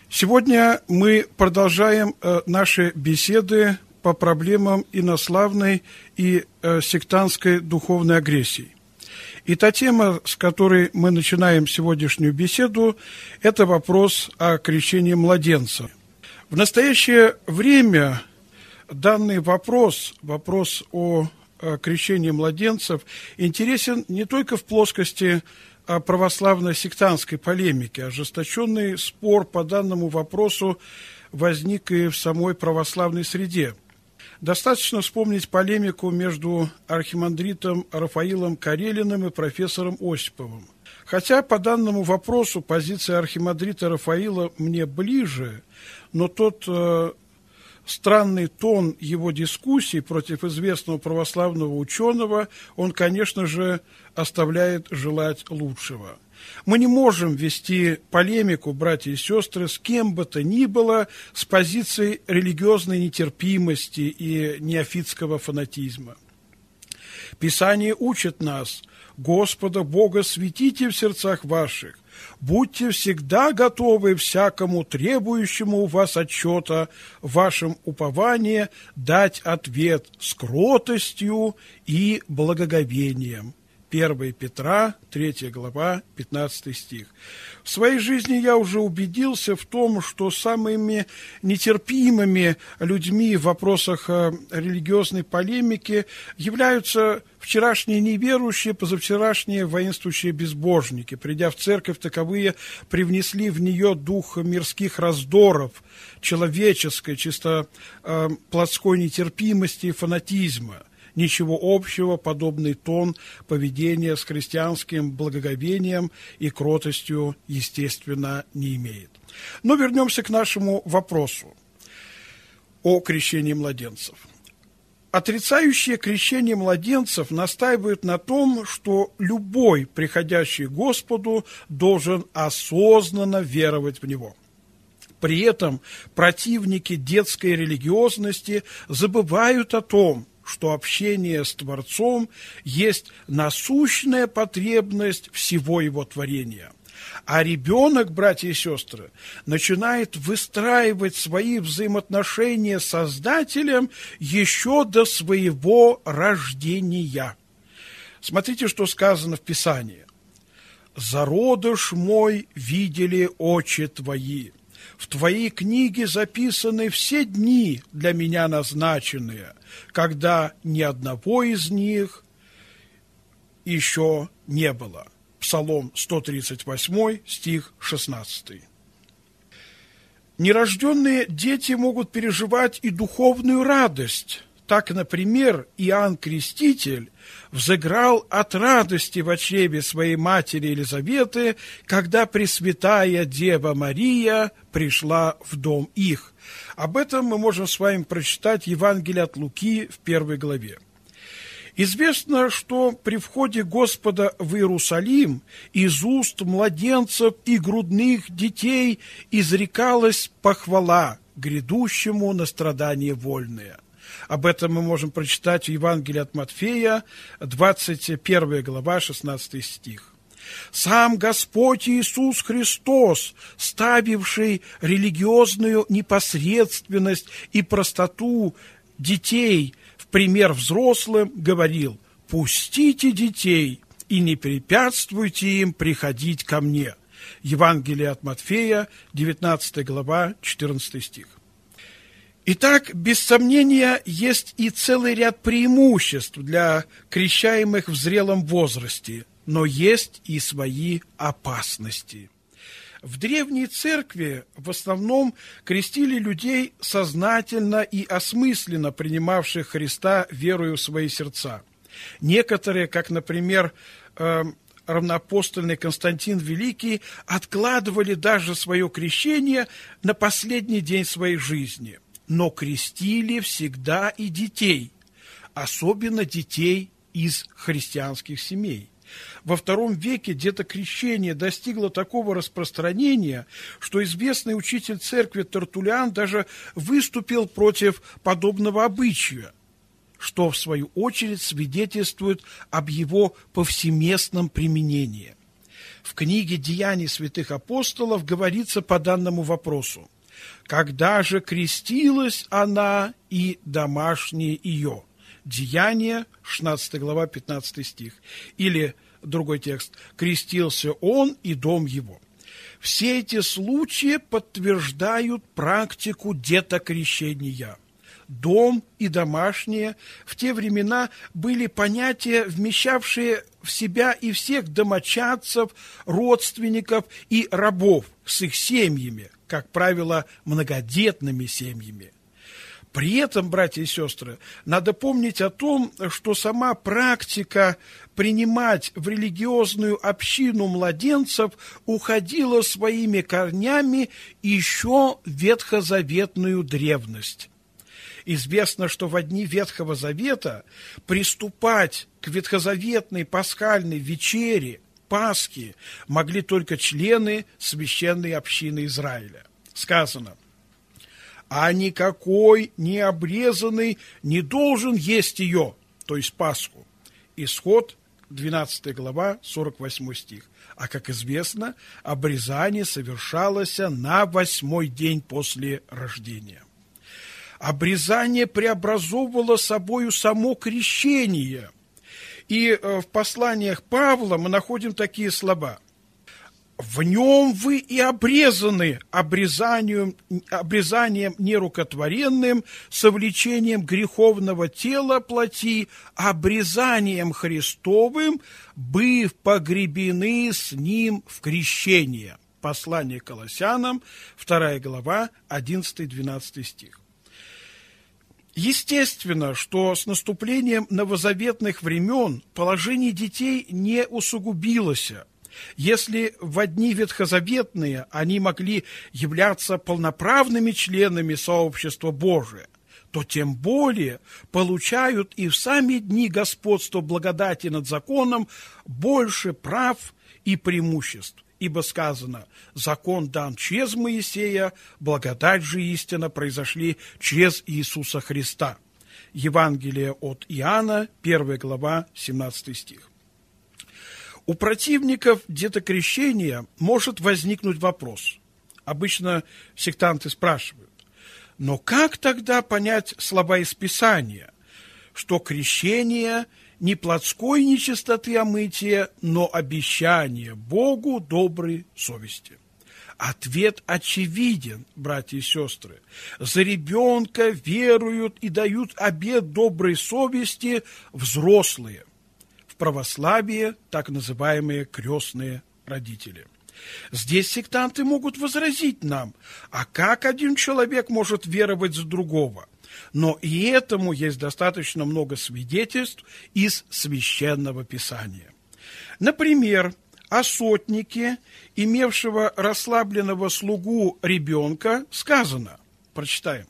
Сегодня мы продолжаем наши беседы по проблемам инославной и сектантской духовной агрессии. И та тема, с которой мы начинаем сегодняшнюю беседу, это вопрос о крещении младенца. В настоящее время данный вопрос о крещении младенцев интересен не только в плоскости православно-сектантской полемики. Ожесточенный спор по данному вопросу возник и в самой православной среде. Достаточно вспомнить полемику между архимандритом Рафаилом Карелиным и профессором Осиповым. Хотя по данному вопросу позиция архимандрита Рафаила мне ближе, но тот странный тон его дискуссий против известного православного ученого, он, конечно же, оставляет желать лучшего. Мы не можем вести полемику, братья и сестры, с кем бы то ни было с позиции религиозной нетерпимости и неофитского фанатизма. Писание учит нас: «Господа Бога светите в сердцах ваших, будьте всегда готовы всякому требующему у вас отчета в вашем уповании дать ответ с кротостью и благоговением». 1 Петра, 3 глава, 15 стих. В своей жизни я уже убедился в том, что самыми нетерпимыми людьми в вопросах религиозной полемики являются вчерашние неверующие, позавчерашние воинствующие безбожники. Придя в церковь, таковые привнесли в нее дух мирских раздоров, человеческой, чисто плотской нетерпимости и фанатизма. Ничего общего подобный тон поведения с христианским благоговением и кротостью, естественно, не имеет. Но вернемся к нашему вопросу о крещении младенцев. Отрицающие крещение младенцев настаивают на том, что любой, приходящий к Господу, должен осознанно веровать в Него. При этом противники детской религиозности забывают о том, что общение с Творцом есть насущная потребность всего Его творения. А ребенок, братья и сестры, начинает выстраивать свои взаимоотношения с Создателем еще до своего рождения. Смотрите, что сказано в Писании. «Зародыш мой видели очи твои, в твоей книге записаны все дни для меня назначенные, когда ни одного из них еще не было». Псалом 138, стих 16. Нерожденные дети могут переживать и духовную радость. Так, например, Иоанн Креститель взыграл от радости в чреве своей матери Елизаветы, когда Пресвятая Дева Мария пришла в дом их. Об этом мы можем с вами прочитать Евангелие от Луки в 1 главе. Известно, что при входе Господа в Иерусалим из уст младенцев и грудных детей изрекалась похвала грядущему на страдания вольные. Об этом мы можем прочитать в Евангелии от Матфея, 21 глава, 16 стих. Сам Господь Иисус Христос, ставивший религиозную непосредственность и простоту детей в пример взрослым, говорил: «Пустите детей и не препятствуйте им приходить ко мне». Евангелие от Матфея, 19 глава, 14 стих. Итак, без сомнения, есть и целый ряд преимуществ для крещаемых в зрелом возрасте, но есть и свои опасности. В древней церкви в основном крестили людей сознательно и осмысленно принимавших Христа верою в свои сердца. Некоторые, как, например, равноапостольный Константин Великий, откладывали даже свое крещение на последний день своей жизни, но крестили всегда и детей, особенно детей из христианских семей. Во II веке детокрещение достигло такого распространения, что известный учитель церкви Тертуллиан даже выступил против подобного обычая, что, в свою очередь, свидетельствует об его повсеместном применении. в книге «Деяний святых апостолов» говорится по данному вопросу: «Когда же крестилась она и домашние ее». Деяния, 16 глава, 15 стих. Или другой текст: «Крестился он и дом его». Все эти случаи подтверждают практику детокрещения. Дом и домашние в те времена были понятия, вмещавшие в себя и всех домочадцев, родственников и рабов с их семьями, как правило, многодетными семьями. При этом, братья и сестры, надо помнить о том, что сама практика принимать в религиозную общину младенцев уходила своими корнями еще в ветхозаветную древность. Известно, что во дни Ветхого Завета приступать к ветхозаветной пасхальной вечере, Пасхи, могли только члены священной общины Израиля. Сказано: «А никакой необрезанный не должен есть ее», то есть Пасху. Исход, 12 глава, 48 стих. А, как известно, обрезание совершалось на 8-й день после рождения. Обрезание преобразовывало собою само крещение. И в посланиях Павла мы находим такие слова: «В нем вы и обрезаны обрезанием нерукотворенным, совлечением греховного тела плоти, обрезанием Христовым, быв погребены с ним в крещение». Послание к Колоссянам, 2 глава, 11-12 стих. Естественно, что с наступлением новозаветных времен положение детей не усугубилось. Если в дни ветхозаветные они могли являться полноправными членами сообщества Божия, то тем более получают и в сами дни господства благодати над законом больше прав и преимуществ. Ибо сказано: «Закон дан через Моисея, благодать же истина произошли через Иисуса Христа». Евангелие от Иоанна, 1 глава, 17 стих. У противников детокрещения может возникнуть вопрос. Обычно сектанты спрашивают: но как тогда понять слова из Писания, что крещение не плотской нечистоты омытия, но обещание Богу доброй совести? Ответ очевиден, братья и сестры. За ребенка веруют и дают обет доброй совести взрослые. В православии так называемые крестные родители. Здесь сектанты могут возразить нам: а как один человек может веровать за другого? Но и этому есть достаточно много свидетельств из Священного Писания. Например, о сотнике, имевшего расслабленного слугу ребенка, сказано, прочитаем: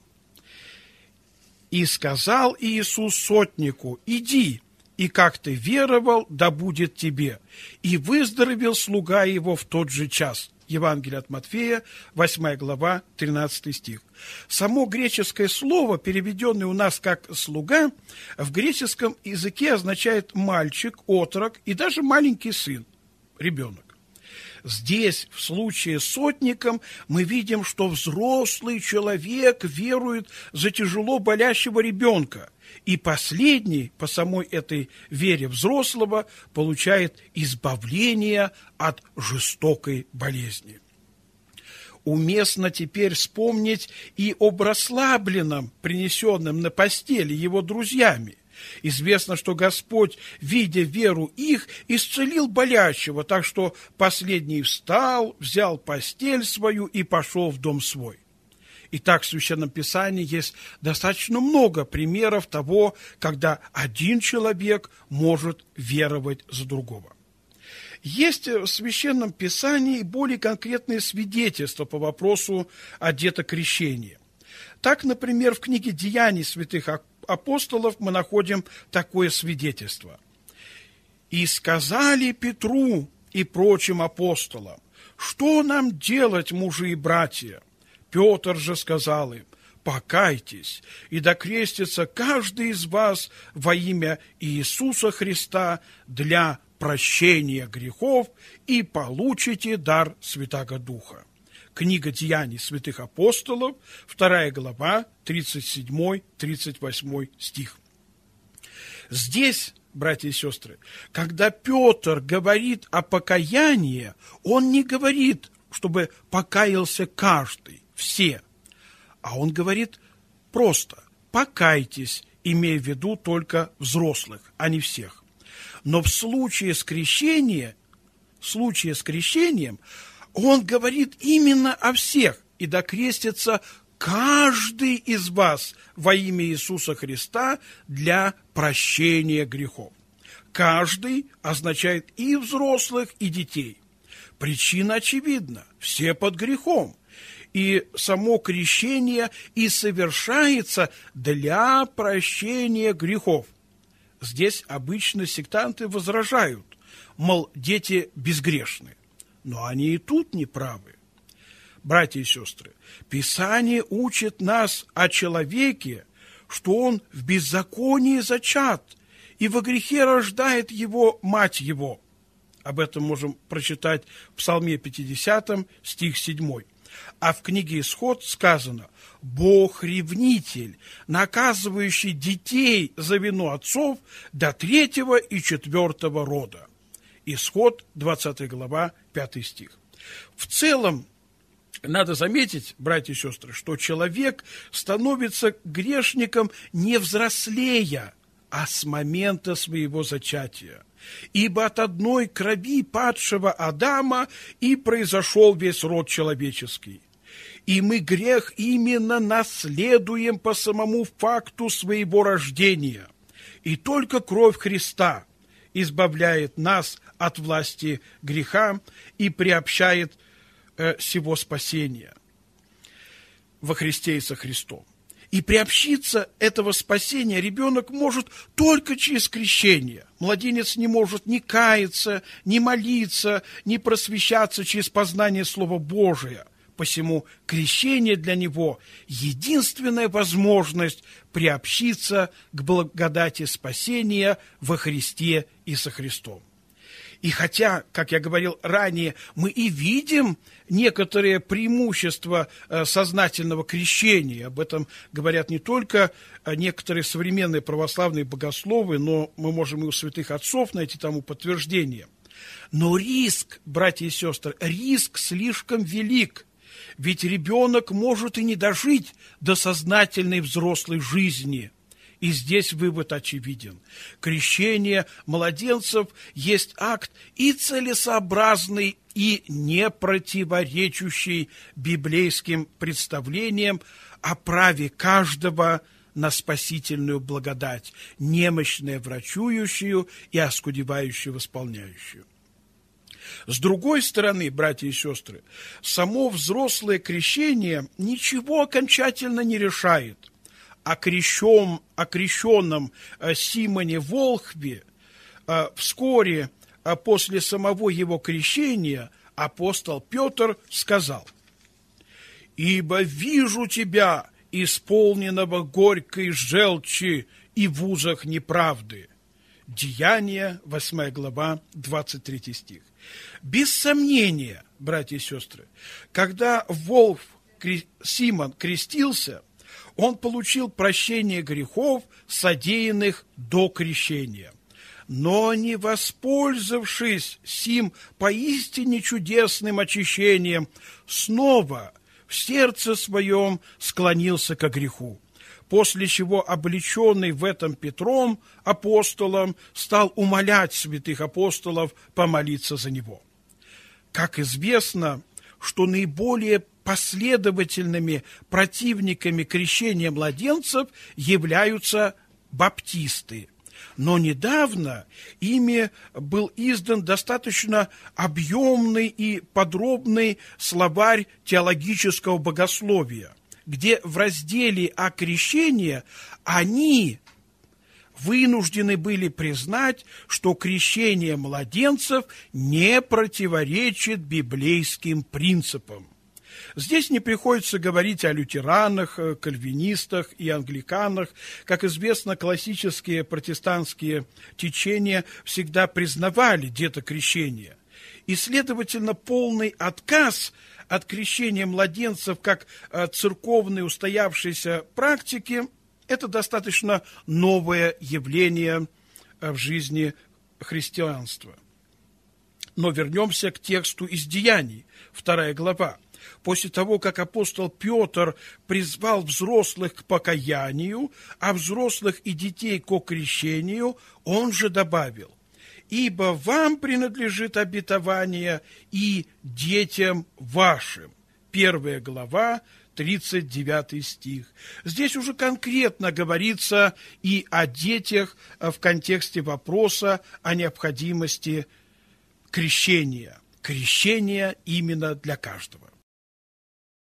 «И сказал Иисус сотнику: иди, и как ты веровал, да будет тебе. И выздоровел слуга его в тот же час». Евангелие от Матфея, 8 глава, 13 стих. Само греческое слово, переведенное у нас как «слуга», в греческом языке означает мальчик, отрок и даже маленький сын, ребенок. Здесь, в случае с сотником, мы видим, что взрослый человек верует за тяжело болящего ребенка, и последний, по самой этой вере взрослого, получает избавление от жестокой болезни. Уместно теперь вспомнить и об расслабленном, принесенном на постели его друзьями. Известно, что Господь, видя веру их, исцелил болящего, так что последний встал, взял постель свою и пошел в дом свой. Итак, в Священном Писании есть достаточно много примеров того, когда один человек может веровать за другого. Есть в Священном Писании более конкретные свидетельства по вопросу о детокрещении. Так, например, в книге «Деяний святых апостолов» мы находим такое свидетельство. «И сказали Петру и прочим апостолам: что нам делать, мужи и братья? Петр же сказал им: покайтесь, и докрестится каждый из вас во имя Иисуса Христа для прощения грехов и получите дар Святаго Духа». Книга Деяний святых апостолов, 2 глава, 37-38 стих. Здесь, братья и сестры, когда Петр говорит о покаянии, он не говорит, чтобы покаялся каждый, все, а он говорит просто «покайтесь», имея в виду только взрослых, а не всех. Но в случае с крещением, он говорит именно о всех, и да крестится каждый из вас во имя Иисуса Христа для прощения грехов. Каждый означает и взрослых, и детей. Причина очевидна, все под грехом. И само крещение и совершается для прощения грехов. Здесь обычно сектанты возражают, мол, дети безгрешны. Но они и тут не правы. Братья и сестры, Писание учит нас о человеке, что он в беззаконии зачат, и во грехе рождает его мать его. Об этом можем прочитать в Псалме 50, стих 7. А в книге Исход сказано: «Бог ревнитель, наказывающий детей за вину отцов до 3-го и 4-го рода». Исход, 20 глава, 5 стих. В целом, надо заметить, братья и сестры, что человек становится грешником не взрослея, а с момента своего зачатия. Ибо от одной крови падшего Адама и произошел весь род человеческий. И мы грех именно наследуем по самому факту своего рождения. И только кровь Христа избавляет нас от власти греха и приобщает сего спасения во Христе и со Христом. И приобщиться этого спасения ребенок может только через крещение. Младенец не может ни каяться, ни молиться, ни просвещаться через познание Слова Божия. Посему крещение для него – единственная возможность приобщиться к благодати спасения во Христе и со Христом. И хотя, как я говорил ранее, мы и видим некоторые преимущества сознательного крещения, об этом говорят не только некоторые современные православные богословы, но мы можем и у святых отцов найти тому подтверждение. Но риск, братья и сестры, риск слишком велик. Ведь ребенок может и не дожить до сознательной взрослой жизни. И здесь вывод очевиден. Крещение младенцев есть акт и целесообразный, и не противоречащий библейским представлениям о праве каждого на спасительную благодать, немощное врачующую и оскудевающую восполняющую. С другой стороны, братья и сестры, само взрослое крещение ничего окончательно не решает. О крещенном Симоне Волхве вскоре после самого его крещения апостол Петр сказал: «Ибо вижу тебя, исполненного горькой желчи и в узах неправды». Деяния, 8 глава, 23 стих. Без сомнения, братья и сестры, когда Симон крестился, он получил прощение грехов, содеянных до крещения. Но не воспользовавшись сим поистине чудесным очищением, снова в сердце своем склонился ко греху, после чего облеченный в этом Петром апостолом стал умолять святых апостолов помолиться за него. Как известно, что наиболее последовательными противниками крещения младенцев являются баптисты. Но недавно ими был издан достаточно объемный и подробный словарь теологического богословия, где в разделе о крещении они вынуждены были признать, что крещение младенцев не противоречит библейским принципам. Здесь не приходится говорить о лютеранах, кальвинистах и англиканах. Как известно, классические протестантские течения всегда признавали детокрещение. И, следовательно, полный отказ от крещения младенцев как церковной устоявшейся практики – это достаточно новое явление в жизни христианства. Но вернемся к тексту из Деяний, 2 глава. После того, как апостол Петр призвал взрослых к покаянию, а взрослых и детей к крещению, он же добавил: «Ибо вам принадлежит обетование и детям вашим». 1 глава, 39 стих. Здесь уже конкретно говорится и о детях в контексте вопроса о необходимости крещения. Крещение именно для каждого.